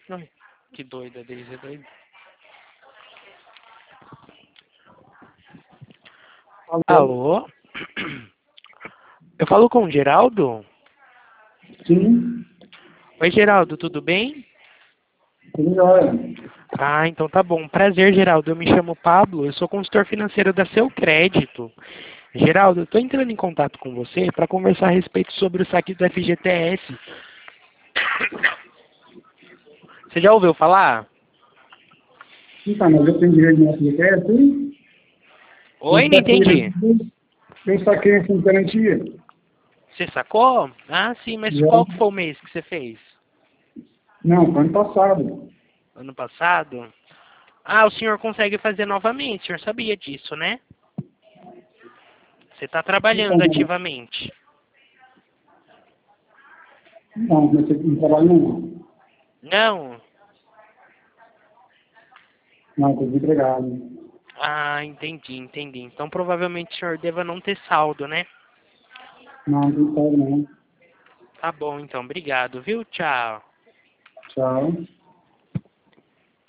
Ai, que doida, Deise, é doida. Alô? Alô? Eu falo com o Geraldo? Sim, Oi, Geraldo, tudo bem? tudo jóia. Ah, então tá bom. Prazer, Geraldo. Eu me chamo Pablo, eu sou consultor financeiro da Seu Crédito. Geraldo, eu tô entrando em contato com você para conversar a respeito sobre o saque do FGTS. Você já ouviu falar? Então, mas eu tenho direito de FGTS, sim? Oi, não entendi. Eu saquei sem garantia. Você sacou? Ah, sim, mas Já? qual que foi o mês que você fez? Não, foi ano passado. Ano passado? Ah, o senhor consegue fazer novamente, o senhor sabia disso, né? Você está Então, trabalhando ativamente. não, comecei a trabalhar não. Não? Não, estou desempregado. Ah, entendi. Então provavelmente o senhor deva não ter saldo, né? Não, não sabe não. Tá bom, então. Obrigado, viu? Tchau. Tchau.